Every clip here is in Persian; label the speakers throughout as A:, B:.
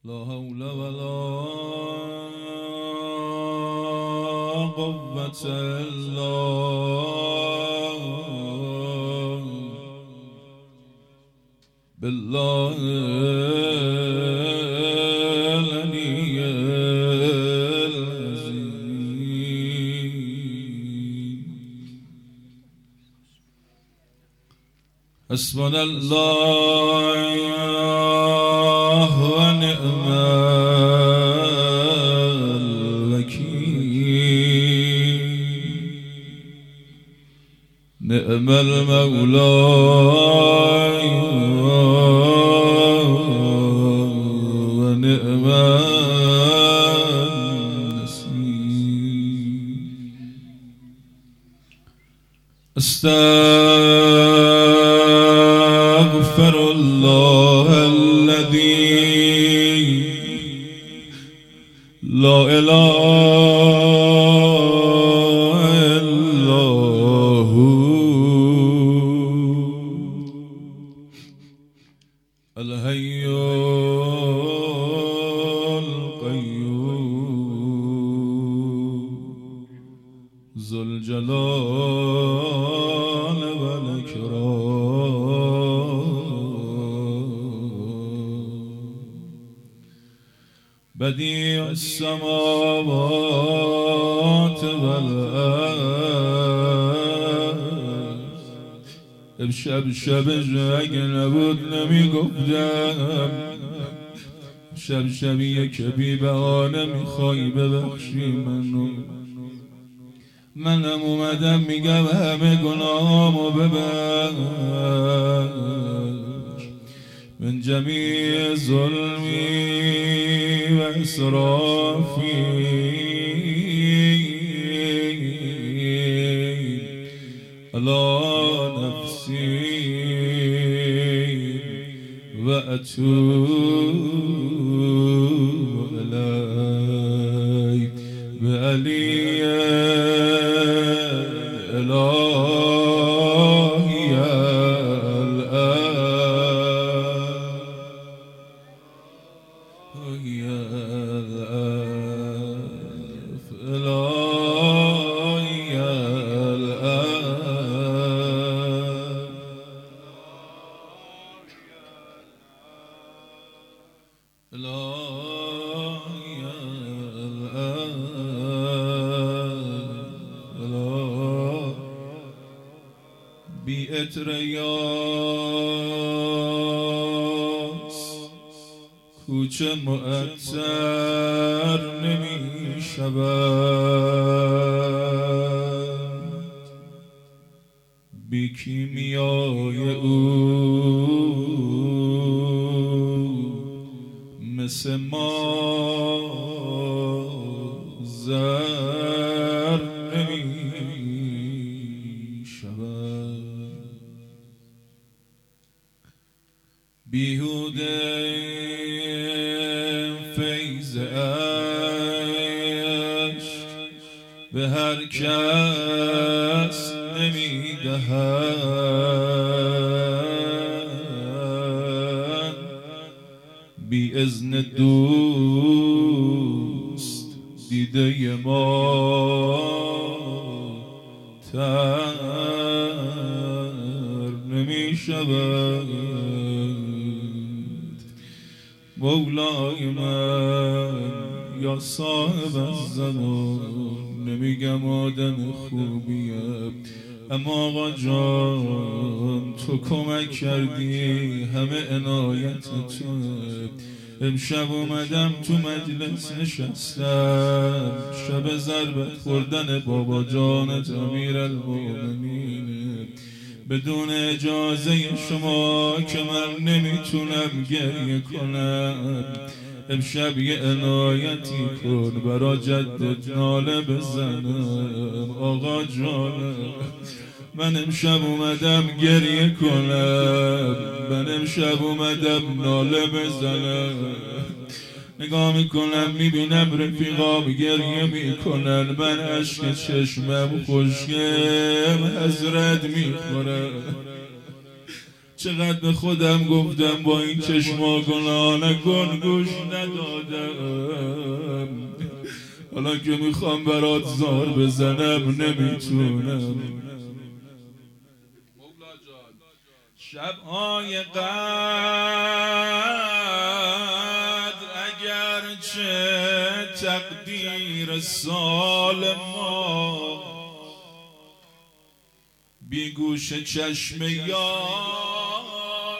A: لا حول ولا قوة إلا بالله العلي العظيم. حسبنا الله ونعم الوكيل. نعم المولى ونعم النصير. أستغفر الله الذي لا إله إلا هو الحي القيوم ذو الجلال والإكرام. بديع السماوات والأرض. امشب اگه نبود نمیگفتم. شبیه که بی بهانه میخوای ببخشی منم اومدم میگم همه گناهامو ببخش من جمیع ظلمی و اسرافی علی نفسی و اتوب الیک بعلی الهی بی عطر یاس کوچه معطر نمی شود. بی کیمیای او مثل ما زر نمی شود. بیهوده فیض عشق به هر کس نمی دهد. بی اذن دوست دیده ما تر نمی شود. مولای من یا صاحب الزمان نمیگم آدم خوبیم اما آقا جان تو کمک کردی همه عنایت توه. امشب اومدم تو مجلس نشستم شب ضربت خوردن بابا جانت امیرالمومنین بدون اجازه شما که من نمیتونم گریه کنم. امشب یه عنایتی کن برا جدت ناله بزنم. آقا جانم من امشب اومدم گریه کنم. من امشب اومدم ناله بزنم. نگاه میکنم میبینم رفیقام گریه میکنن. من عشق چشمم خشکم حضرت میخورم. چقدر به خودم گفتم با این چشما گناه نکن، گوش ندادم. حالا که میخوام برات زار بزنم نمیتونم. شب‌های قدر اگرچه تقدیر سال ما بی گوش چشم یار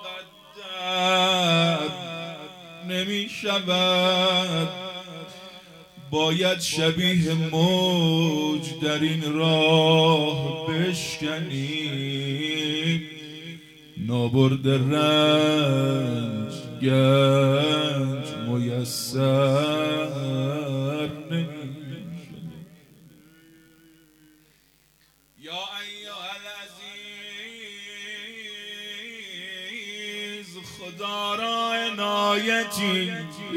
A: مقدر نمی شود، باید شبیه موج در این راه بشکنیم، نابرد رنج گنج میسر نمیشه. یا ایها العزیز خدا را عنایتی،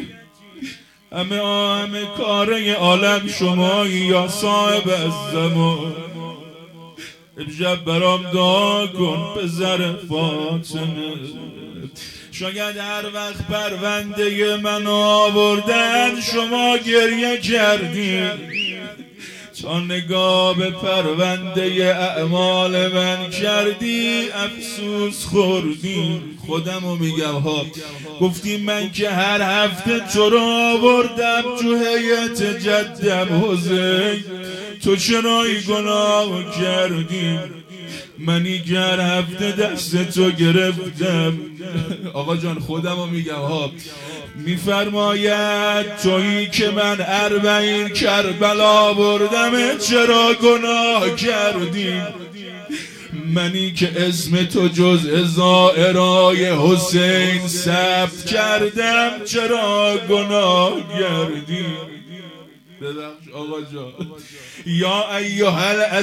A: همه کاره عالم شمایی یا صاحب الزمان. امشب برام دعا کن پسر فاطمه، شاید هر وقت پرونده من آوردن شما گریه کردید، تا نگاه به پرونده اعمال من کردی افسوس خوردی. خودمو میگم ها، گفتی من که هر هفته تو رو آوردم تو هیئت جدم حسین، تو چرا این گناه کردی؟ منی که هر هفته دست تو گرفتم. آقا جان خودمو میگم ها، میفرماید تویی که من 40 کربلا بردم چرا گناه کردی؟ منی که اسم تو جزء زائرای حسین ثبت کردم چرا گناه کردی؟ ببخش آقا جان. یا ایها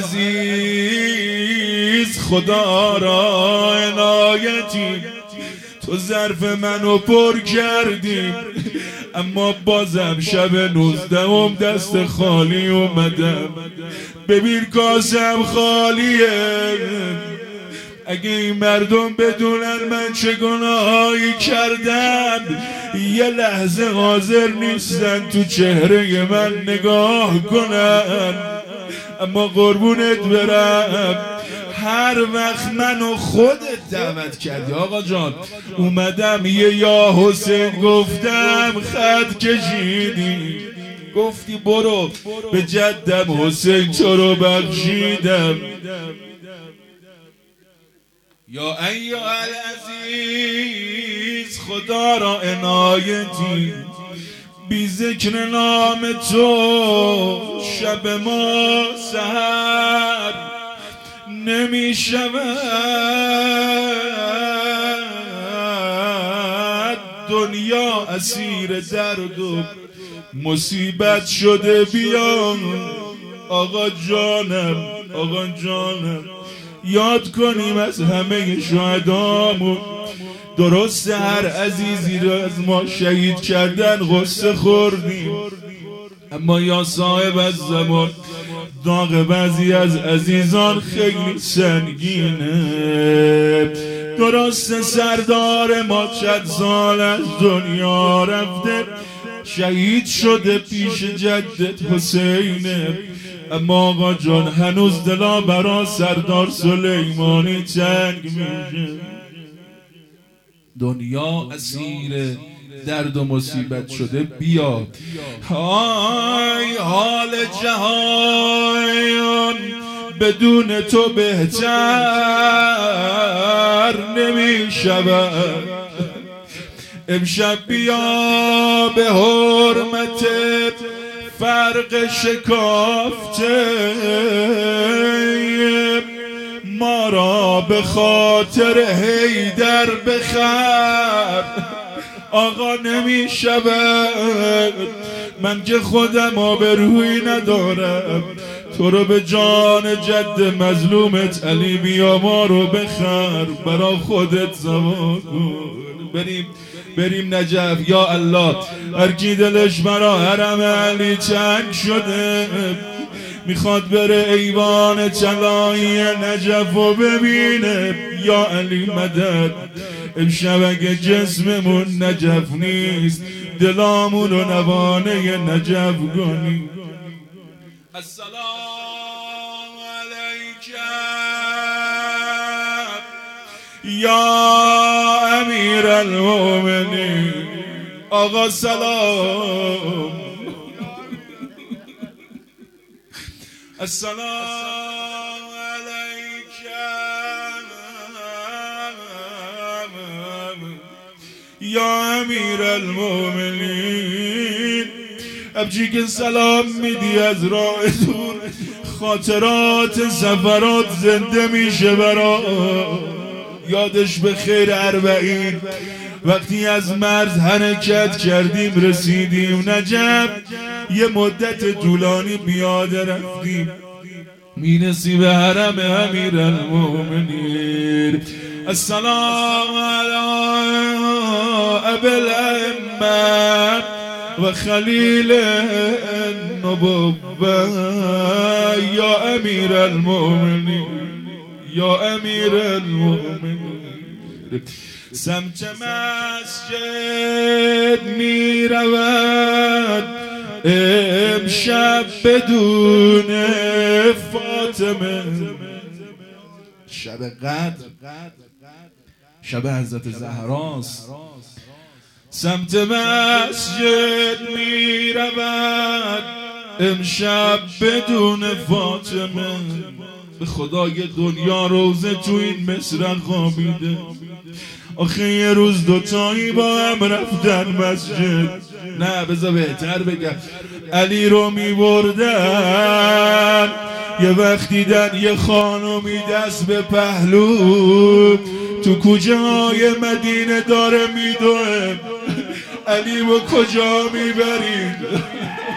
A: العزیز خدا را عنایتی، تو ظرف منو پر کردی، اما بازم شب 19 دست خالی اومدم. ببین کاسم خالیه. اگه این مردم بدونن من چه گناهایی کردم یه لحظه حاضر نیستن تو چهره من نگاه کنن. اما قربونت برم هر وقت منو خودت دعوت کردی آقا جان، اومدم یه یا حسین گفتم، خط کشیدی گفتی برو به جدم حسین تو رو بخشیدم. یا ایها العزیز خدا را عنایتی، بی ذکر نام تو شب ما سحر نمی شود. دنیا اسیر درد و مصیبت شده بیان. آقا جانم آقا جانم یاد کنیم از همه شهدامون. درست هر عزیزی رو از ما شهید کردن غصه خوردیم، اما یا صاحب از زمان داغ بعضی از عزیزان خیلی سنگینه. درست سردار ما چند سال از دنیا رفته، شهید شده پیش جدت حسینه، اما آقا جان هنوز دلا برا سردار سلیمانی تنگ میشه. دنیا اسیر درد و مصیبت شده بیا. های حال جهان بدون تو بهتر نمی شود. امشب بیا به حرمت فرق شکافته ما را به خاطر حیدر بخر. آقا نمی شود، من که خودم آبرویی ندارم، تو رو به جان جد مظلومت علی بیا ما رو بخر، برا خودت زمان کن. بریم نجف. یا الله هر کی دلش برا حرم علی چنگ شده میخواد بره ایوان طلایی نجف و ببینه، یا علی مدد. امشب اگه جسممون نجف نیست دلامون رو نوانه نجف کنی. السلام علیک یا امیر المؤمنین. آقا سلام. السلام علیک یا امیر المؤمنین. ابجی که سلام میدی از راه دور خاطرات سفرات زنده میشه برا. یادش به خیر اربعین وقتی از مرز حرکت کردیم رسیدیم نجف، یه مدت طولانی پیاده رفتیم میرسی به حرم امیر المؤمنین. السلام علی ابی الائمه و خلیل النبوه یا امیر المؤمنین یا امیر المؤمنین. سمت مسجد می رود امشب بدون فاطمه. شب قدر شب حضرت زهراست. سمت مسجد می رود امشب بدون فاطمه. به خدای دنیا روزه تو این مصر خوابیده. آخه یه روز دوتایی با هم رفتن مسجد. نه بذار بهتر بگم علی رو می بردن. یه وقت دیدن یه خانومی دست به پهلو تو کوچه های مدینه داره میدوه. علی رو کجا میبرید؟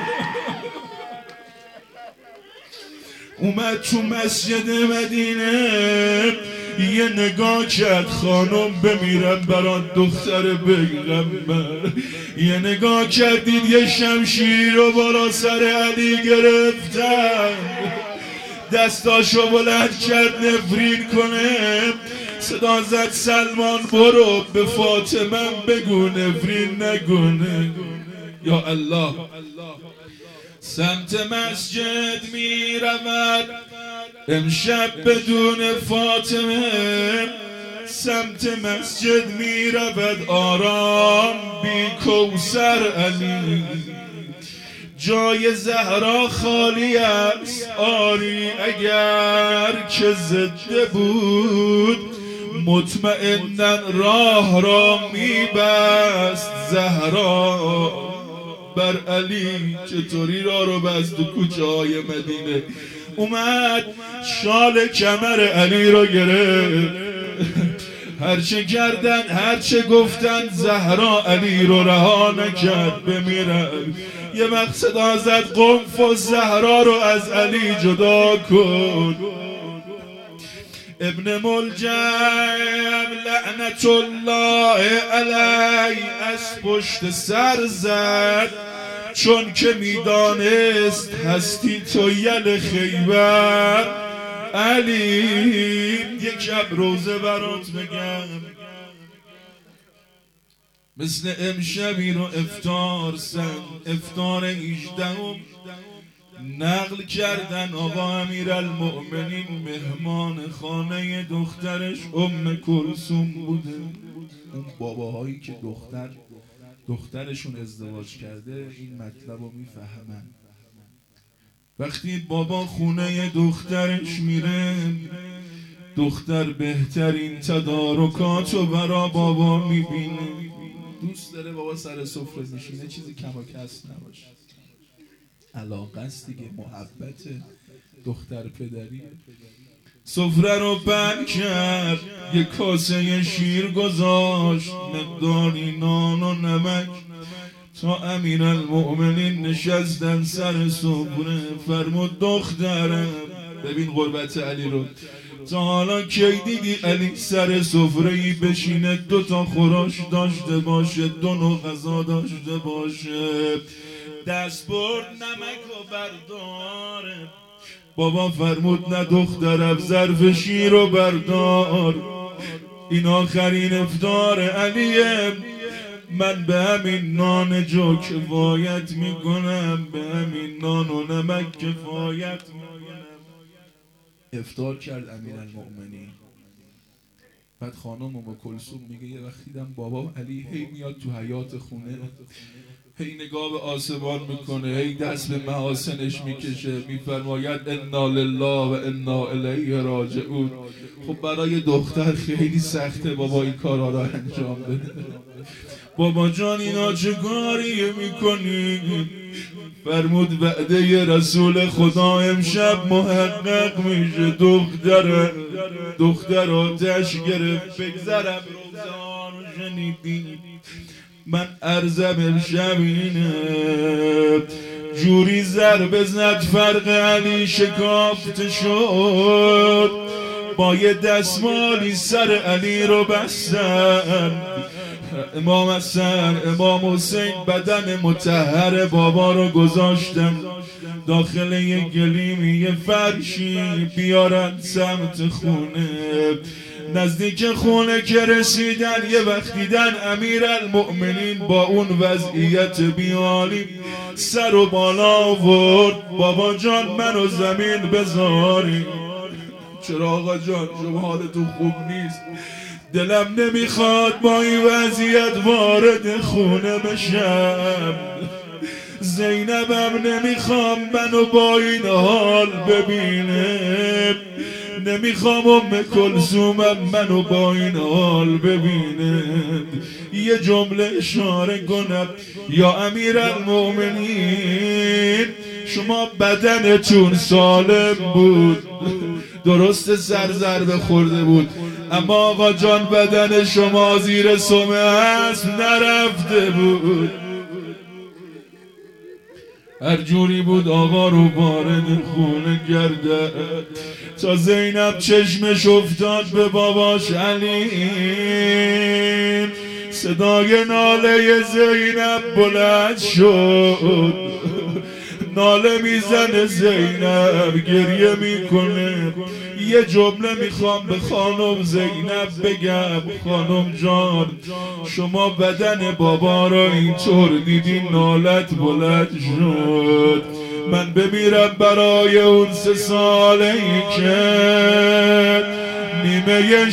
A: اومد تو مسجد مدینه یه نگاه کرد، خانم بمیرم برات دختر پیغمبر. یه نگاه کردید یه شمشیر رو بالا سر علی گرفتن، دستاشو بلند کرد نفرین کنه. صدا زد سلمان برو به فاطمه بگو نفرین نکنه. یا الله. سمت مسجد می رود امشب بدون فاطمه. سمت مسجد می رود آرام بی کوثر علی. جای زهرا خالی است آری اگر که زنده بود مطمئنا راه را میبست زهرا بر علی. چطوری راه رو بست تو کوچه های مدینه؟ اومد شال کمر علی رو گرفت. هرچه کردن هرچه گفتن زهرا علی رو رها نکرد بمیرد. یه وقت صدا زد قنف زهرا رو از علی جدا کن. ابن ملجم لعنت الله علی از پشت سر زد چون که میدانست هستی تو یل خیبر. علی یک شب روزه برات بگم مثل امشبی رو افطار 18 نقل کردن آقا امیر المؤمنین مهمان خانه دخترش ام کلثوم بوده. اون باباهایی که دخترشون ازدواج کرده این مطلب رو میفهمن. وقتی بابا خونه دخترش میره دختر بهترین تدارکات رو برا بابا میبینه. دوست داره بابا سر سفره میشینه چیزی کم و کس نباشه. علاقه است دیگه، محبت دختر پدری. سفره رو بند کرد یه کاسه شیر گذاشت مقداری نان و نمک. تا امیر المؤمنین نشستن سر سفره فرمود دخترم ببین قربت علی رو تا حالا کی دیدی علی سر سفره‌ای بشینه 2 تا خوراک داشته باشه 2 نوع غذا داشته باشه دست برد نمک و برداره. بابا فرمود نه دخترم ظرف شیر رو بردار. این آخرین افطار علیه، من به همین نان جو کفایت میکنم، به همین نان و نمک کفایت میکنم. افطار کرد امیرالمؤمنین. بعد خانم ام کلثوم میگه یه وقت دیدم بابا علی هی میاد تو حیاط خونه، هی نگاه به آسمان میکنه، هی دست به محاسنش میکشه، میفرماید انا لله و انا الیه راجعون. خب برای دختر خیلی سخته بابا این کارا را انجام بده. بابا جان اینا چه کاری میکنی؟ فرمود وعده رسول خدا امشب محقق میشه. دختر آتش گرفت. بگذرم روزان شنیدی، من عرضم امشب اینه، جوری ضربه زد فرق علی شکافته شد، با یه دستمالی سر علی رو بستن. امام حسن امام حسین بدن مطهر بابا رو گذاشتن داخل یه گلیمی، یه فرشی، بیارن سمت خونه. نزدیک خونه که رسیدن یه وقت دیدن امیرالمؤمنین با اون وضعیت بیالی سر و بالا آورد. بابا جان منو زمین بذاری. چرا آقا جان شما حالتون خوب نیست؟ دلم نمیخواد با این وضعیت وارد خونه بشم. زینبم نمیخوام منو با این حال ببینه، نمیخوام ام کلثومم منو با این حال ببینه. یه جمله اشاره کنم، یا امیرالمؤمنین شما بدنتون سالم بود، درست سر ضربه خورده بود، اما آقا جان بدن شما زیر سم اسب نرفته بود. هر جوری بود آقا رو وارد خونه کرده تا زینب چشمش افتاد به باباش علی. صدای ناله زینب بلند شد، ناله میزنه زینب، گریه میکنه. یه جمله میخوام به خانم زینب بگم، خانم جان شما بدن بابا را اینطور دیدین نالت بلند شد، من بمیرم برای اون 3 ساله ای که نیمه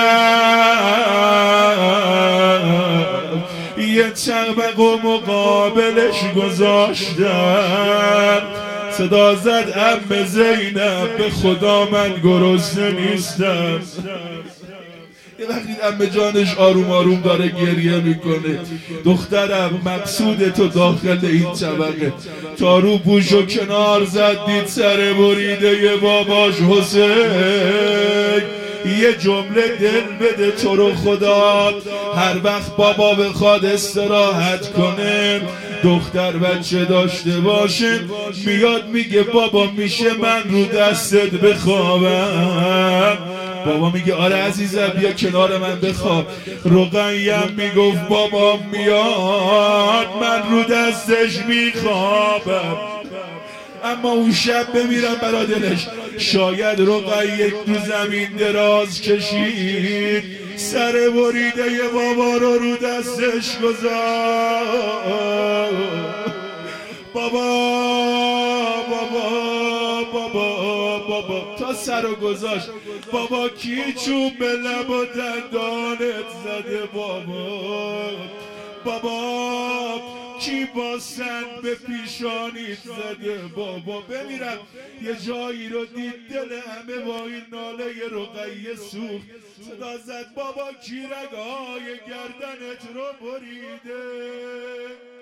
A: شب یه طبق و مقابلش گذاشتن. صدا زد عمه زینب به خدا من گرسنه نیستم. یه وقتی عمه جانش آروم آروم داره گریه میکنه، دخترم مقصود تو داخل این طبقه. تا رو بوشو کنار زد دید سر بریده ی باباش حسین. یه جمله دل بده تو رو خدا، هر وقت بابا بخواد استراحت کنه دختر بچه داشته باشه میاد میگه بابا میشه من رو دستت بخوابم؟ بابا میگه آره عزیزم بیا کنار من بخواب. رقیه‌ام میگفت بابا میاد من رو دستش میخوابم، اما اون شب بمیرم برا دلش. شاید رقیه تو زمین دراز کشید، سر بریده ی بابا رو دستش گذاشت. بابا بابا بابا بابا تا سر رو گذاشت. بابا کی چوب به لب و دندانت زده بابا؟ بابا کی با سند به پیشانیت زده بابا؟ بمیرم. یه جایی رو دید دل همه با این ناله رقیه سوخت. صدا زد بابا کی رگهای گردنت رو بریده؟